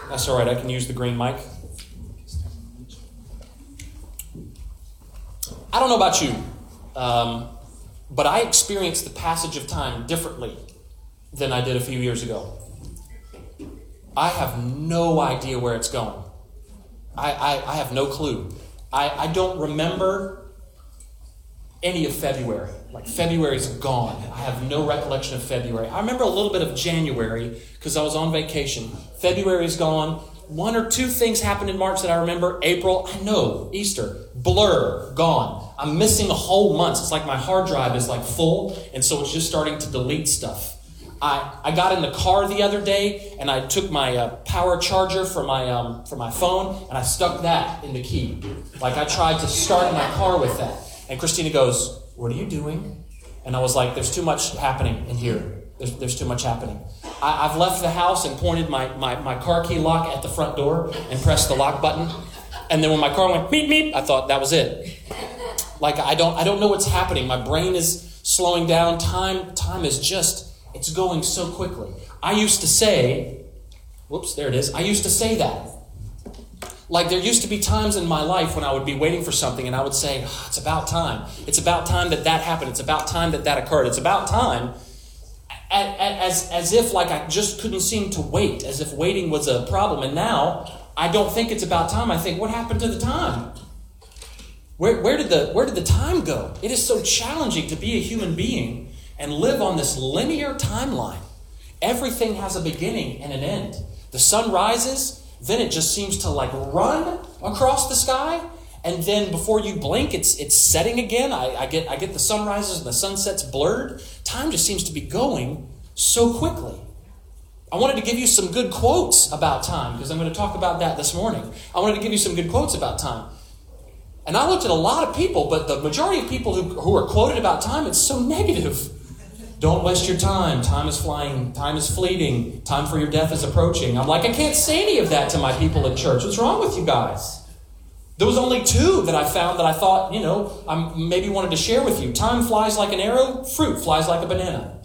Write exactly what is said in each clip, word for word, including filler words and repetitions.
That's all right. I can use the green mic. I don't know about you, um, but I experienced the passage of time differently than I did a few years ago. I have no idea where it's going. I, I, I have no clue. I, I don't remember any of February. Like, February's gone. I have no recollection of February. I remember a little bit of January because I was on vacation. February's gone. One or two things happened in March that I remember. April, I know. Easter, blur, gone. I'm missing a whole month. It's like my hard drive is like full, and so it's just starting to delete stuff. I, I got in the car the other day, and I took my uh, power charger for my um, for my phone, and I stuck that in the key. Like, I tried to start my car with that. And Christina goes, "What are you doing?" And I was like, there's too much happening in here. There's, there's too much happening. I, I've left the house and pointed my, my, my car key lock at the front door and pressed the lock button. And then when my car went meep, meep, I thought that was it. Like, I don't I don't know what's happening. My brain is slowing down. Time, time is just, it's going so quickly. I used to say, whoops, there it is. I used to say that. Like, there used to be times in my life when I would be waiting for something and I would say, oh, it's about time. It's about time that that happened. It's about time that that occurred. It's about time. As, as if like I just couldn't seem to wait, as if waiting was a problem. And now I don't think it's about time. I think, what happened to the time? Where, where did the where did the time go? It is so challenging to be a human being and live on this linear timeline. Everything has a beginning and an end. The sun rises, then it just seems to like run across the sky, and then before you blink, it's it's setting again. I, I get I get the sunrises and the sunsets blurred. Time just seems to be going so quickly. I wanted to give you some good quotes about time because I'm going to talk about that this morning. I wanted to give you some good quotes about time. And I looked at a lot of people, but the majority of people who, who are quoted about time, it's so negative. Don't waste your time. Time is flying. Time is fleeting. Time for your death is approaching. I'm like, I can't say any of that to my people at church. What's wrong with you guys? There was only two that I found that I thought, you know, I maybe wanted to share with you. Time flies like an arrow. Fruit flies like a banana.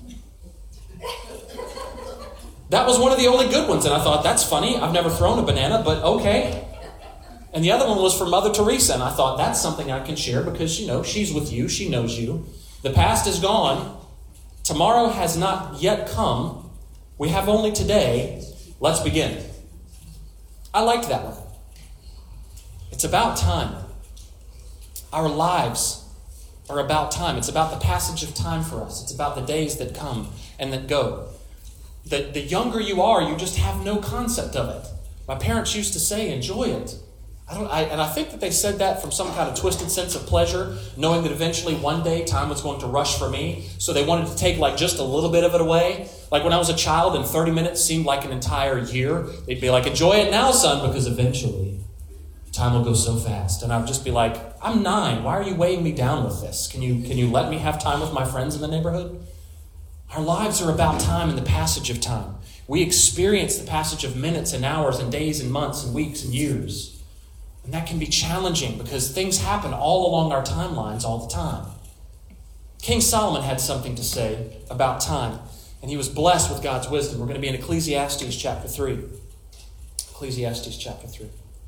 That was one of the only good ones. And I thought, that's funny. I've never thrown a banana, but okay. And the other one was from Mother Teresa. And I thought, that's something I can share because, you know, she's with you. She knows you. The past is gone. Tomorrow has not yet come. We have only today. Let's begin. I liked that one. It's about time. Our lives are about time. It's about the passage of time for us. It's about the days that come and that go. The, the younger you are, you just have no concept of it. My parents used to say, enjoy it. I don't, I, and I think that they said that from some kind of twisted sense of pleasure, knowing that eventually one day time was going to rush for me. So they wanted to take like just a little bit of it away. Like when I was a child and thirty minutes seemed like an entire year, they'd be like, enjoy it now, son, because eventually time will go so fast. And I would just be like, I'm nine. Why are you weighing me down with this? Can you, can you let me have time with my friends in the neighborhood? Our lives are about time and the passage of time. We experience the passage of minutes and hours and days and months and weeks and years. And that can be challenging because things happen all along our timelines all the time. King Solomon had something to say about time, and he was blessed with God's wisdom. We're going to be in Ecclesiastes chapter three. Ecclesiastes chapter three.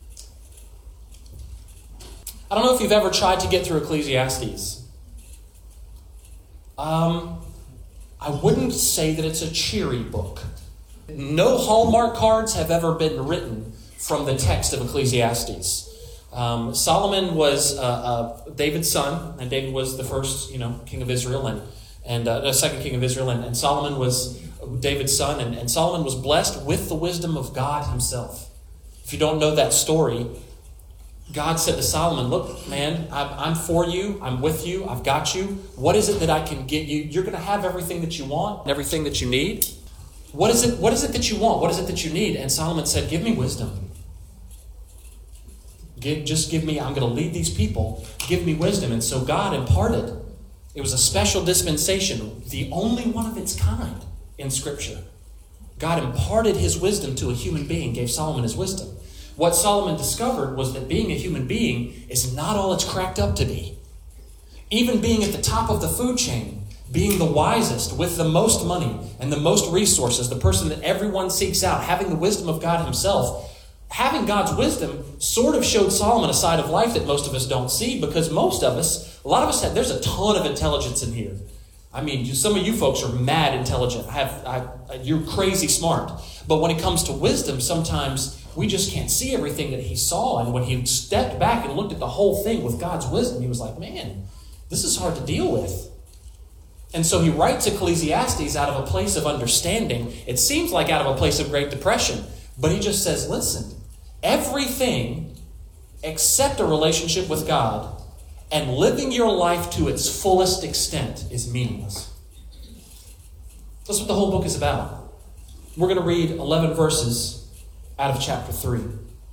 I don't know if you've ever tried to get through Ecclesiastes. Um, I wouldn't say that it's a cheery book. No Hallmark cards have ever been written from the text of Ecclesiastes. Um, Solomon was uh, uh, David's son, and David was the first, you know, king of Israel, and and uh, the second king of Israel, and, and Solomon was David's son, and, and Solomon was blessed with the wisdom of God himself. If you don't know that story, God said to Solomon, look, man, I'm, I'm for you. I'm with you. I've got you. What is it that I can get you? You're going to have everything that you want, everything that you need. What is it? What is it that you want? What is it that you need? And Solomon said, give me wisdom. Give, just give me, I'm going to lead these people. Give me wisdom. And so God imparted. It was a special dispensation, the only one of its kind in Scripture. God imparted his wisdom to a human being, gave Solomon his wisdom. What Solomon discovered was that being a human being is not all it's cracked up to be. Even being at the top of the food chain, being the wisest, with the most money and the most resources, the person that everyone seeks out, having the wisdom of God himself. Having God's wisdom sort of showed Solomon a side of life that most of us don't see, because most of us, a lot of us have, there's a ton of intelligence in here. I mean, you, some of you folks are mad intelligent. I have, I, you're crazy smart. But when it comes to wisdom, sometimes we just can't see everything that he saw. And when he stepped back and looked at the whole thing with God's wisdom, he was like, man, this is hard to deal with. And so he writes Ecclesiastes out of a place of understanding. It seems like out of a place of great depression. But he just says, listen, everything except a relationship with God and living your life to its fullest extent is meaningless. That's what the whole book is about. We're going to read eleven verses out of chapter three.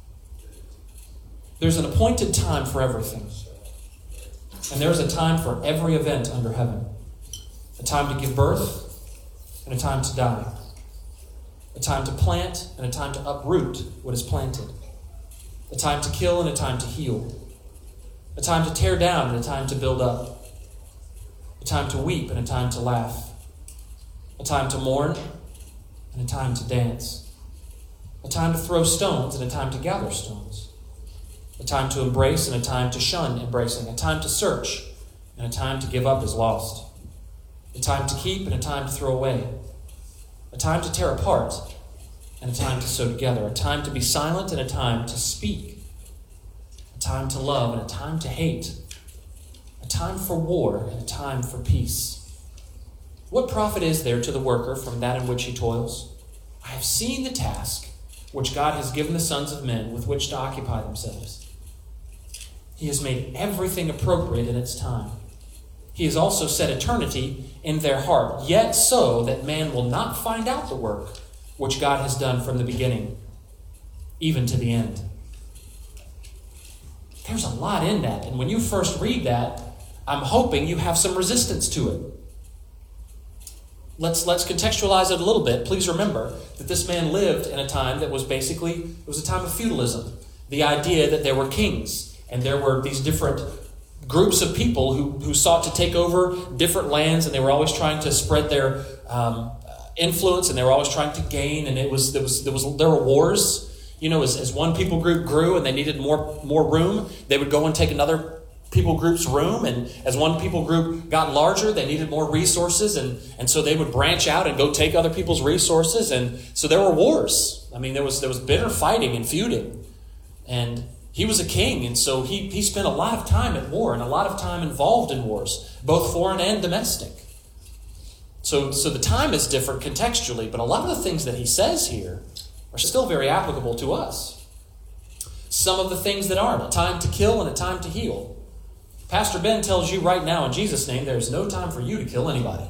There's an appointed time for everything. And there's a time for every event under heaven. A time to give birth and a time to die. A time to plant and a time to uproot what is planted. A time to kill and a time to heal. A time to tear down and a time to build up. A time to weep and a time to laugh. A time to mourn and a time to dance. A time to throw stones and a time to gather stones. A time to embrace and a time to shun embracing. A time to search and a time to give up as lost. A time to keep and a time to throw away. A time to tear apart and a time to sew together. A time to be silent and a time to speak. A time to love and a time to hate. A time for war and a time for peace. What profit is there to the worker from that in which he toils? I have seen the task which God has given the sons of men with which to occupy themselves. He has made everything appropriate in its time. He has also set eternity in their heart, yet so that man will not find out the work which God has done from the beginning, even to the end. There's a lot in that, and when you first read that, I'm hoping you have some resistance to it. Let's, let's contextualize it a little bit. Please remember that this man lived in a time that was basically, it was a time of feudalism. The idea that there were kings, and there were these different groups of people who, who sought to take over different lands, and they were always trying to spread their um, influence, and they were always trying to gain, and it was there was there was there were wars. You know, as, as one people group grew and they needed more more room, they would go and take another people group's room, and as one people group got larger, they needed more resources, and, and so they would branch out and go take other people's resources, and so there were wars. I mean, there was there was bitter fighting and feuding, and he was a king, and so he, he spent a lot of time at war and a lot of time involved in wars, both foreign and domestic. So, so the time is different contextually, but a lot of the things that he says here are still very applicable to us. Some of the things that aren't, a time to kill and a time to heal. Pastor Ben tells you right now in Jesus' name, there's no time for you to kill anybody.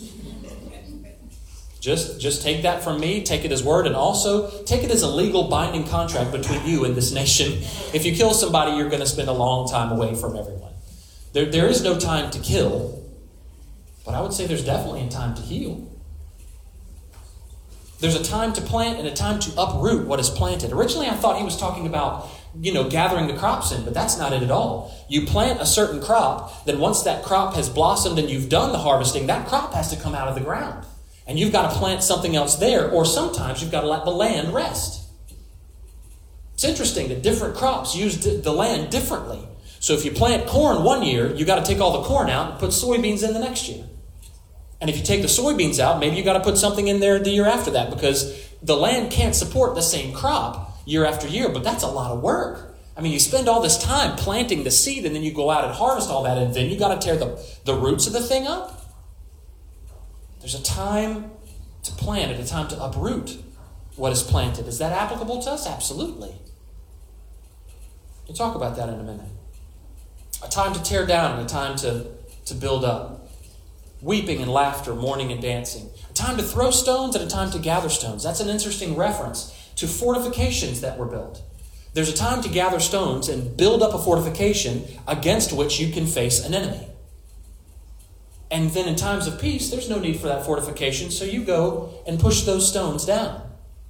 Just, just take that from me, take it as word, and also take it as a legal binding contract between you and this nation. If you kill somebody, you're going to spend a long time away from everyone. There, there is no time to kill, but I would say there's definitely a time to heal. There's a time to plant and a time to uproot what is planted. Originally, I thought he was talking about, you know, gathering the crops in, but that's not it at all. You plant a certain crop, then once that crop has blossomed and you've done the harvesting, that crop has to come out of the ground. And you've got to plant something else there, or sometimes you've got to let the land rest. It's interesting that different crops use the land differently. So if you plant corn one year, you've got to take all the corn out and put soybeans in the next year. And if you take the soybeans out, maybe you've got to put something in there the year after that, because the land can't support the same crop year after year, but that's a lot of work. I mean, you spend all this time planting the seed, and then you go out and harvest all that, and then you've got to tear the, the roots of the thing up. There's a time to plant and a time to uproot what is planted. Is that applicable to us? Absolutely. We'll talk about that in a minute. A time to tear down and a time to, to build up. Weeping and laughter, mourning and dancing. A time to throw stones and a time to gather stones. That's an interesting reference to fortifications that were built. There's a time to gather stones and build up a fortification against which you can face an enemy. And then in times of peace, there's no need for that fortification, so you go and push those stones down.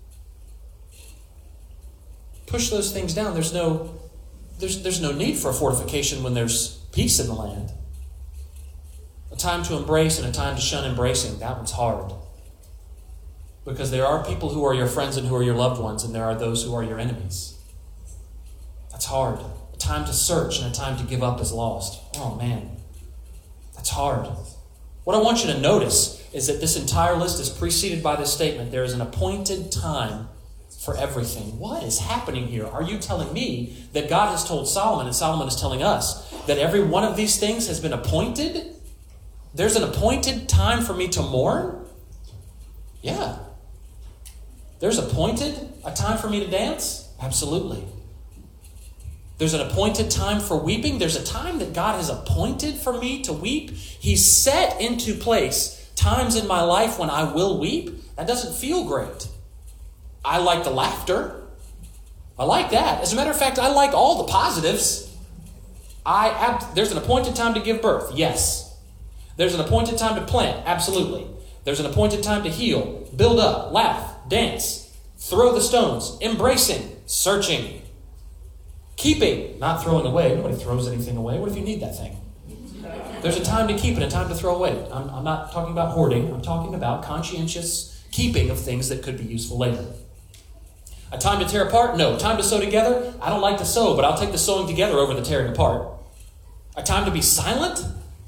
Push those things down. There's no, there's, there's no need for a fortification when there's peace in the land. A time to embrace and a time to shun embracing. That one's hard. Because there are people who are your friends and who are your loved ones, and there are those who are your enemies. That's hard. A time to search and a time to give up is lost. Oh, man. That's hard. What I want you to notice is that this entire list is preceded by this statement. There is an appointed time for everything. What is happening here? Are you telling me that God has told Solomon, and Solomon is telling us, that every one of these things has been appointed? There's an appointed time for me to mourn? Yeah. There's appointed a time for me to dance? Absolutely. There's an appointed time for weeping. There's a time that God has appointed for me to weep. He's set into place times in my life when I will weep. That doesn't feel great. I like the laughter. I like that. As a matter of fact, I like all the positives. I ab- There's an appointed time to give birth. Yes. There's an appointed time to plant. Absolutely. There's an appointed time to heal, build up, laugh, dance, throw the stones, embracing, searching, keeping, not throwing away. Nobody throws anything away. What if you need that thing? There's a time to keep and a time to throw away. I'm, I'm not talking about hoarding. I'm talking about conscientious keeping of things that could be useful later. A time to tear apart? No. Time to sew together? I don't like to sew, but I'll take the sewing together over the tearing apart. A time to be silent?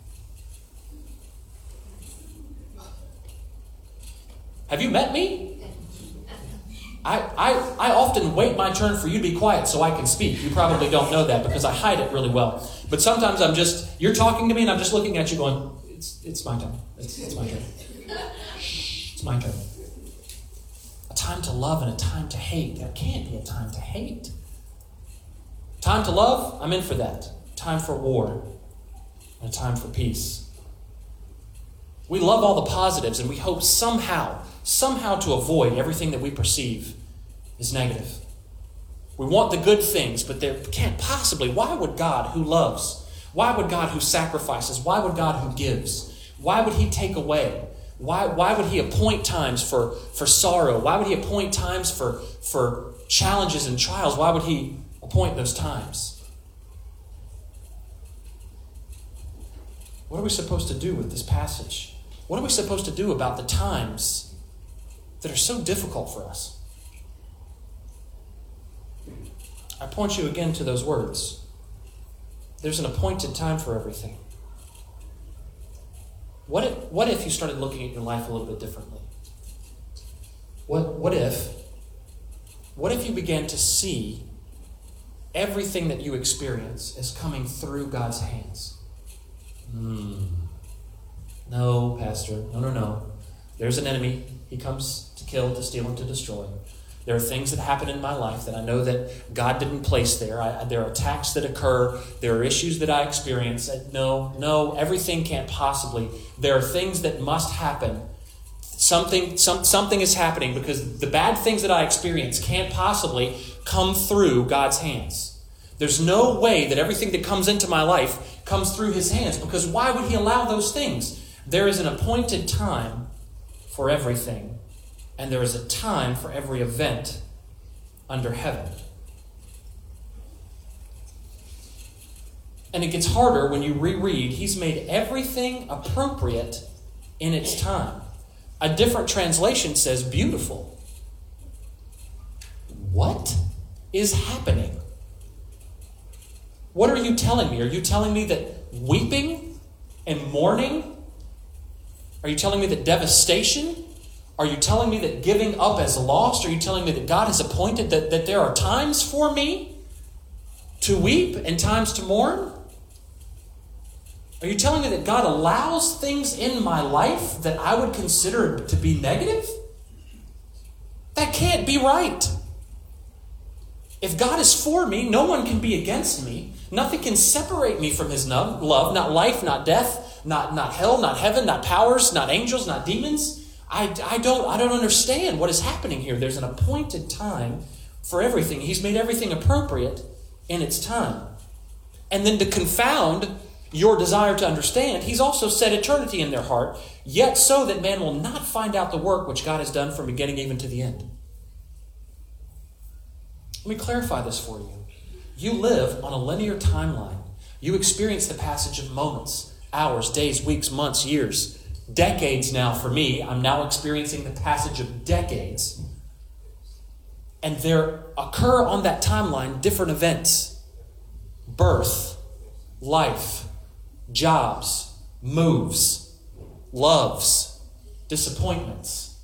Have you met me? I, I, I often wait my turn for you to be quiet so I can speak. You probably don't know that because I hide it really well. But sometimes I'm just, you're talking to me and I'm just looking at you going, it's it's my turn. It's, it's my turn. It's my turn. A time to love and a time to hate. There can't be a time to hate. Time to love, I'm in for that. Time for war and a time for peace. We love all the positives and we hope somehow, somehow to avoid everything that we perceive is negative. We want the good things, but there can't possibly. Why would God who loves, why would God who sacrifices, why would God who gives, why would he take away? Why, why would he appoint times for, for sorrow? Why would he appoint times for, for challenges and trials? Why would he appoint those times? What are we supposed to do with this passage? What are we supposed to do about the times that are so difficult for us? I point you again to those words. There's an appointed time for everything. What if, what if you started looking at your life a little bit differently? What, what if, what if you began to see everything that you experience as coming through God's hands? Hmm. No, Pastor. No, no, no. There's an enemy. He comes to kill, to steal, and to destroy. There are things that happen in my life that I know that God didn't place there. I, there are attacks that occur. There are issues that I experience. No, no, everything can't possibly. There are things that must happen. Something, some, something is happening because the bad things that I experience can't possibly come through God's hands. There's no way that everything that comes into my life comes through his hands, because why would he allow those things? There is an appointed time for everything, and there is a time for every event under heaven. And it gets harder when you reread, he's made everything appropriate in its time. A different translation says beautiful. What is happening? What are you telling me? Are you telling me that weeping and mourning? Are you telling me that devastation? Are you telling me that giving up as lost? Are you telling me that God has appointed that, that there are times for me to weep and times to mourn? Are you telling me that God allows things in my life that I would consider to be negative? That can't be right. If God is for me, no one can be against me. Nothing can separate me from his love, not life, not death, not, not hell, not heaven, not powers, not angels, not demons. I, I don't I don't understand what is happening here. There's an appointed time for everything. He's made everything appropriate in its time. And then to confound your desire to understand, he's also set eternity in their heart, yet so that man will not find out the work which God has done from beginning even to the end. Let me clarify this for you. You live on a linear timeline. You experience the passage of moments hours, days, weeks, months, years, decades now for me. I'm now experiencing the passage of decades. And there occur on that timeline different events. Birth, life, jobs, moves, loves, disappointments.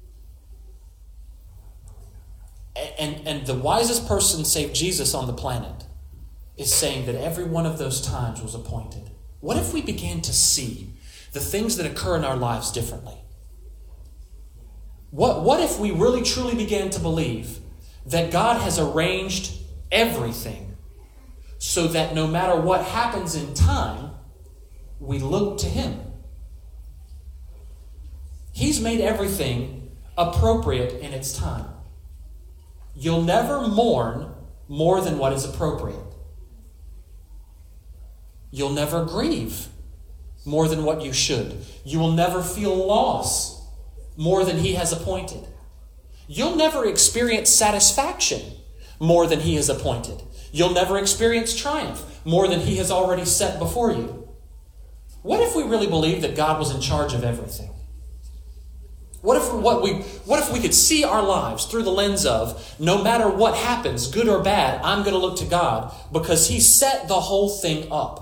And, and the wisest person save Jesus on the planet is saying that every one of those times was appointed. What if we began to see the things that occur in our lives differently? What, what if we really truly began to believe that God has arranged everything so that no matter what happens in time, we look to Him? He's made everything appropriate in its time. You'll never mourn more than what is appropriate. You'll never grieve more than what you should. You will never feel loss more than He has appointed. You'll never experience satisfaction more than He has appointed. You'll never experience triumph more than He has already set before you. What if we really believed that God was in charge of everything? What if what we what if we could see our lives through the lens of, no matter what happens, good or bad, I'm going to look to God because He set the whole thing up.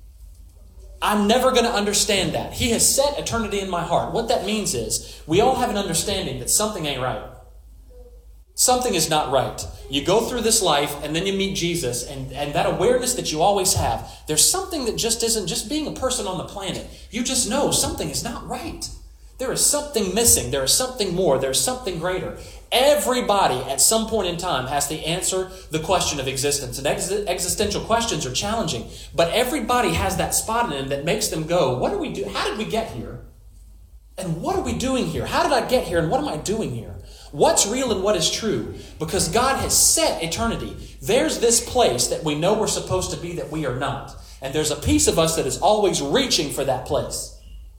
I'm never going to understand that. He has set eternity in my heart. What that means is we all have an understanding that something ain't right. Something is not right. You go through this life and then you meet Jesus, and, and that awareness that you always have, there's something that just isn't just being a person on the planet. You just know something is not right. There is something missing. There is something more. There's something greater. Everybody at some point in time has to answer the question of existence. And ex- existential questions are challenging. But everybody has that spot in them that makes them go, what do we do? How did we get here? And what are we doing here? How did I get here? And what am I doing here? What's real and what is true? Because God has set eternity. There's this place that we know we're supposed to be that we are not. And there's a piece of us that is always reaching for that place.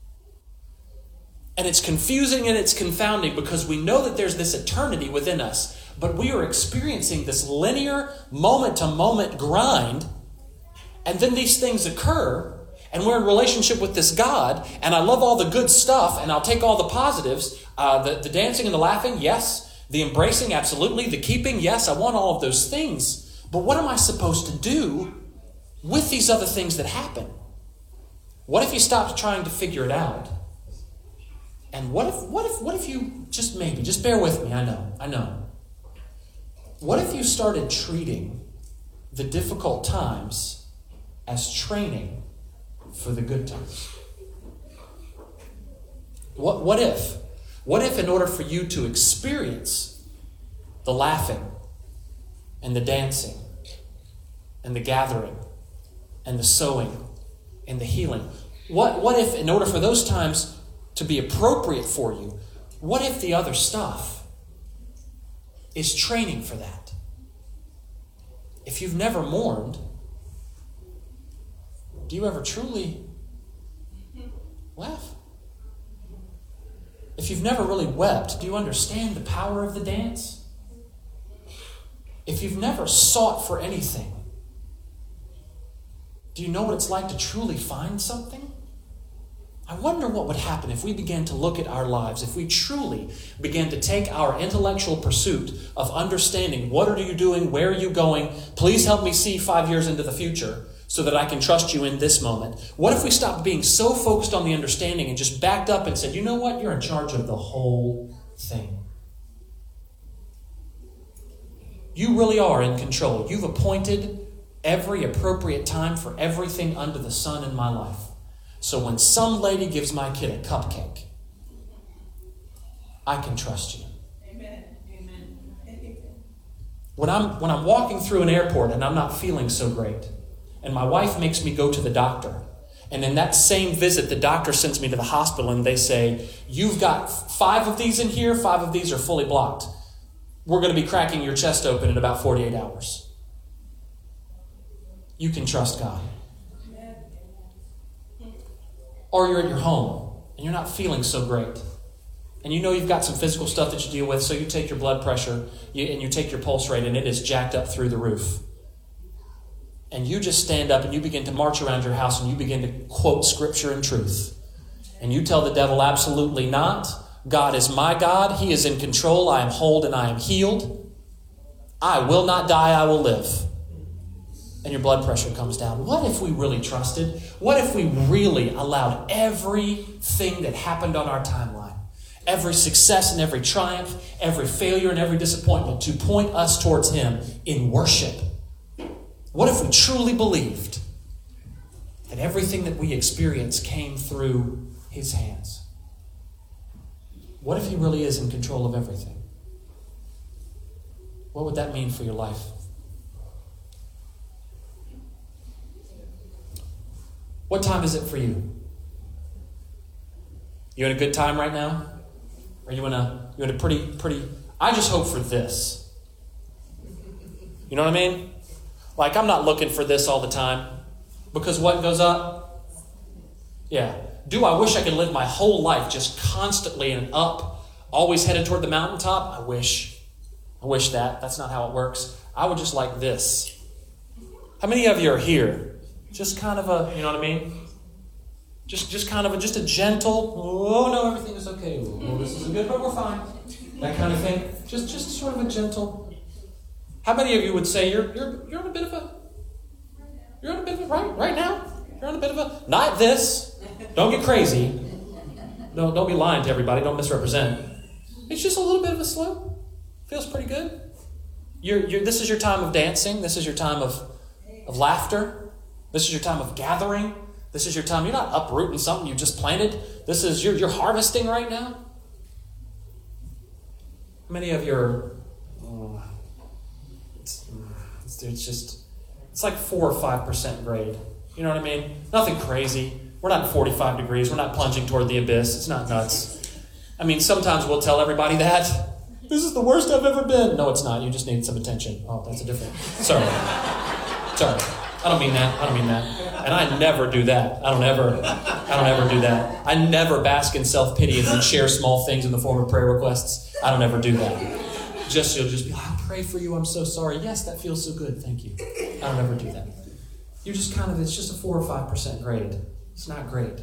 And it's confusing and it's confounding because we know that there's this eternity within us, but we are experiencing this linear, moment-to-moment grind, and then these things occur, and we're in relationship with this God, and I love all the good stuff, and I'll take all the positives, uh, the, the dancing and the laughing, yes, the embracing, absolutely, the keeping, yes, I want all of those things, but what am I supposed to do with these other things that happen? What if you stopped trying to figure it out? And what if, what if, what if you, just maybe, just bear with me, I know, I know. What if you started treating the difficult times as training for the good times? What, what if, what if in order for you to experience the laughing and the dancing and the gathering and the sowing and the healing, what, what if in order for those times to be appropriate for you, what if the other stuff is training for that? If you've never mourned, do you ever truly laugh? If you've never really wept, do you understand the power of the dance? If you've never sought for anything, do you know what it's like to truly find something? I wonder what would happen if we began to look at our lives, if we truly began to take our intellectual pursuit of understanding what are you doing, where are you going, please help me see five years into the future so that I can trust you in this moment. What if we stopped being so focused on the understanding and just backed up and said, you know what, you're in charge of the whole thing. You really are in control. You've appointed every appropriate time for everything under the sun in my life. So when some lady gives my kid a cupcake, I can trust you. Amen. Amen. When I'm when I'm walking through an airport and I'm not feeling so great, and my wife makes me go to the doctor, and in that same visit, the doctor sends me to the hospital and they say, you've got five of these in here, five of these are fully blocked. We're going to be cracking your chest open in about forty-eight hours. You can trust God. Or you're at your home and you're not feeling so great. And you know you've got some physical stuff that you deal with, so you take your blood pressure you, and you take your pulse rate and it is jacked up through the roof. and you just stand up and you begin to march around your house and you begin to quote scripture and truth. And you tell the devil, absolutely not. God is my God. He is in control. I am whole and I am healed. I will not die. I will live. And your blood pressure comes down. What if we really trusted? What if we really allowed everything that happened on our timeline, every success and every triumph, every failure and every disappointment to point us towards Him in worship? What if we truly believed that everything that we experience came through His hands? What if He really is in control of everything? What would that mean for your life? What time is it for you? You in a good time right now? Are you in a you in a pretty pretty I just hope for this. You know what I mean? Like, I'm not looking for this all the time. Because what goes up? Yeah. Do I wish I could live my whole life just constantly and up, always headed toward the mountaintop? I wish. I wish that. That's not how it works. I would just like this. How many of you are here? Just kind of a, you know what I mean? Just just kind of a, just a gentle, oh no, everything is okay. Oh, this isn't good, but we're fine. That kind of thing. Just just sort of a gentle. How many of you would say you're you're you're on a bit of a, you're on a bit of a, right, right now? You're on a bit of a, not this. Don't get crazy. Don't, don't be lying to everybody. Don't misrepresent. It's just a little bit of a slope. Feels pretty good. You're, you're, this is your time of dancing. This is your time of, of laughter. This is your time of gathering. This is your time. You're not uprooting something you just planted. This is, you're, you're harvesting right now. How many of you are, oh, it's, it's, it's just, it's like four or five percent grade. You know what I mean? Nothing crazy. We're not forty-five degrees. We're not plunging toward the abyss. It's not nuts. I mean, sometimes we'll tell everybody that. This is the worst I've ever been. No, it's not. You just need some attention. Oh, that's a different. Sorry. Sorry. I don't mean that. I don't mean that. And I never do that. I don't ever, I don't ever do that. I never bask in self-pity and then share small things in the form of prayer requests. I don't ever do that. Just, you'll just be, I'll pray for you. I'm so sorry. Yes, that feels so good. Thank you. I don't ever do that. You just kind of, it's just a four or five percent grade. It's not great.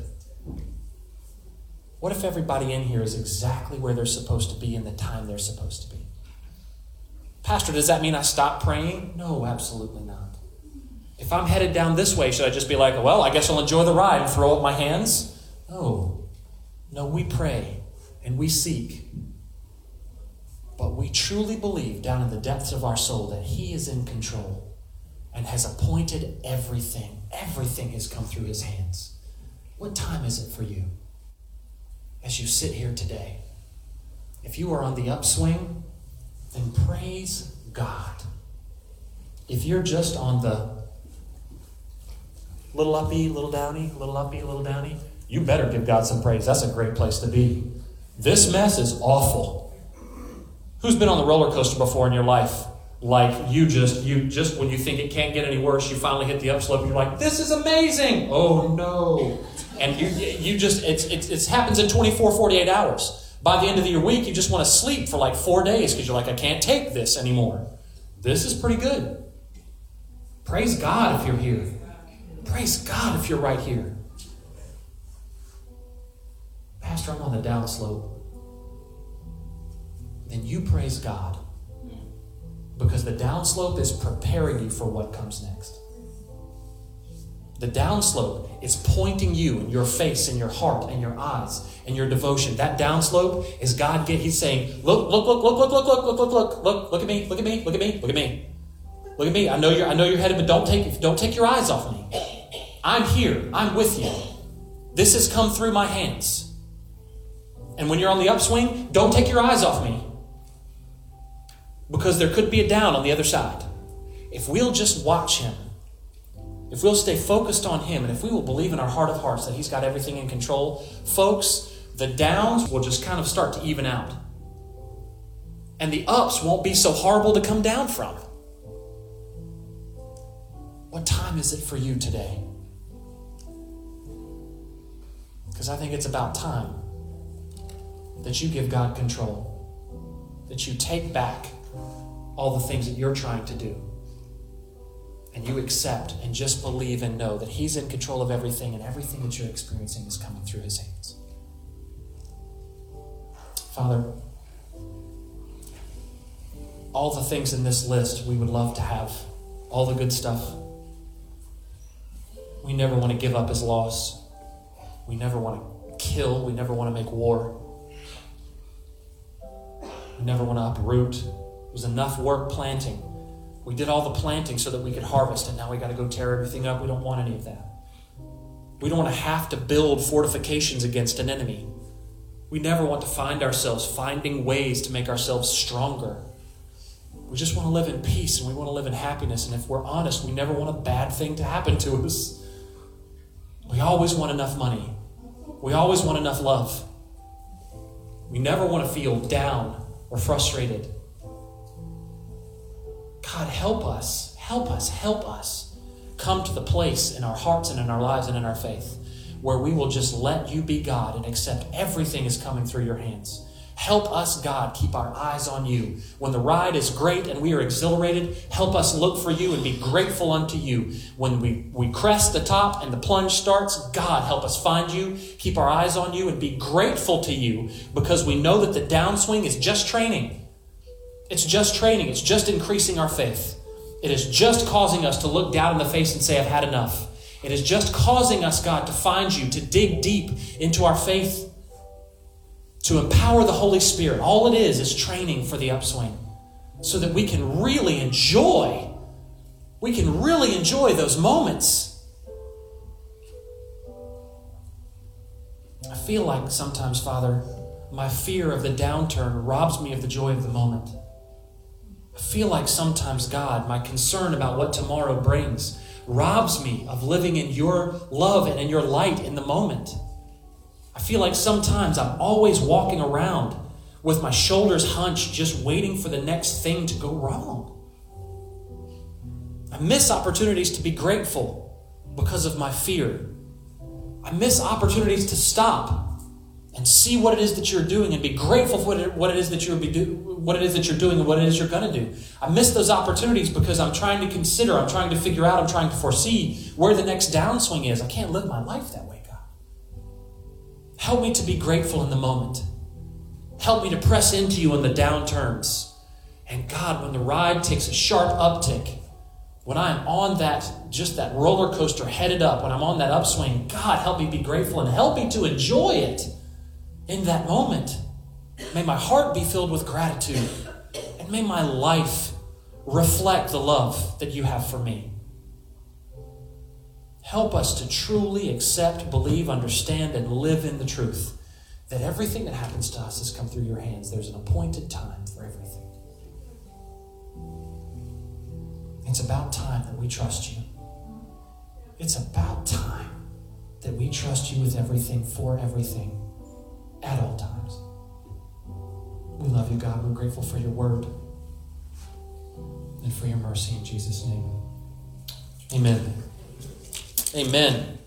What if everybody in here is exactly where they're supposed to be in the time they're supposed to be? Pastor, does that mean I stop praying? No, absolutely not. If I'm headed down this way, should I just be like, well, I guess I'll enjoy the ride and throw up my hands? No. No, we pray and we seek. But we truly believe down in the depths of our soul that He is in control and has appointed everything. Everything has come through His hands. What time is it for you as you sit here today? If you are on the upswing, then praise God. If you're just on the little uppy, little downy, little uppy, little downy, you better give God some praise. That's a great place to be. This mess is awful. Who's been on the roller coaster before in your life? Like you just, you just when you think it can't get any worse, you finally hit the upslope and you're like, this is amazing. Oh no. And you you just, it's, it's, it happens in twenty-four, forty-eight hours. By the end of your week, you just want to sleep for like four days because you're like, I can't take this anymore. This is pretty good. Praise God if you're here. Praise God if you're right here. Pastor, I'm on the downslope. Then you praise God. Because the downslope is preparing you for what comes next. The downslope is pointing you and your face and your heart and your eyes and your devotion. That downslope is God, get, He's saying, look, look, look, look, look, look, look, look, look, look, look, look at me, look at me, look at me, look at me. Look at me. I know you're I know you're headed, but don't take don't take your eyes off me. I'm here. I'm with you. This has come through my hands. And when you're on the upswing, don't take your eyes off me. Because there could be a down on the other side. If we'll just watch Him, if we'll stay focused on Him, and if we will believe in our heart of hearts that He's got everything in control, folks, the downs will just kind of start to even out. And the ups won't be so horrible to come down from. What time is it for you today? Because I think it's about time that you give God control. That you take back all the things that you're trying to do. and you accept and just believe and know that He's in control of everything, and everything that you're experiencing is coming through His hands. Father, all the things in this list we would love to have, all the good stuff. We never want to give up as loss. We never want to kill. We never want to make war. We never want to uproot. It was enough work planting. We did all the planting so that we could harvest, and now we got to go tear everything up. We don't want any of that. We don't want to have to build fortifications against an enemy. We never want to find ourselves finding ways to make ourselves stronger. We just want to live in peace, and we want to live in happiness. And if we're honest, we never want a bad thing to happen to us. We always want enough money. We always want enough love. We never want to feel down or frustrated. God, help us, help us, help us come to the place in our hearts and in our lives and in our faith where we will just let you be God and accept everything is coming through your hands. Help us, God, keep our eyes on you. When the ride is great and we are exhilarated, help us look for you and be grateful unto you. When we, we crest the top and the plunge starts, God, help us find you, keep our eyes on you, and be grateful to you because we know that the downswing is just training. It's just training. It's just increasing our faith. It is just causing us to look down in the face and say, I've had enough. It is just causing us, God, to find you, to dig deep into our faith, to empower the Holy Spirit. All it is is training for the upswing so that we can really enjoy, we can really enjoy those moments. I feel like sometimes, Father, my fear of the downturn robs me of the joy of the moment. I feel like sometimes, God, my concern about what tomorrow brings robs me of living in your love and in your light in the moment. I feel like sometimes I'm always walking around with my shoulders hunched, just waiting for the next thing to go wrong. I miss opportunities to be grateful because of my fear. I miss opportunities to stop and see what it is that you're doing and be grateful for what it, what it is that you'll be do, what it is that you're doing and what it is you're going to do. I miss those opportunities because I'm trying to consider, I'm trying to figure out, I'm trying to foresee where the next downswing is. I can't live my life that way, God. Help me to be grateful in the moment. Help me to press into you in the downturns. And God, when the ride takes a sharp uptick, when I'm on that, just that roller coaster headed up, when I'm on that upswing, God, help me be grateful and help me to enjoy it in that moment. May my heart be filled with gratitude, and may my life reflect the love that you have for me. Help us to truly accept, believe, understand, and live in the truth that everything that happens to us has come through your hands. There's an appointed time for everything. It's about time that we trust you. It's about time that we trust you with everything, for everything, at all times. We love you, God. We're grateful for your word and for your mercy in Jesus' name. Amen. Amen.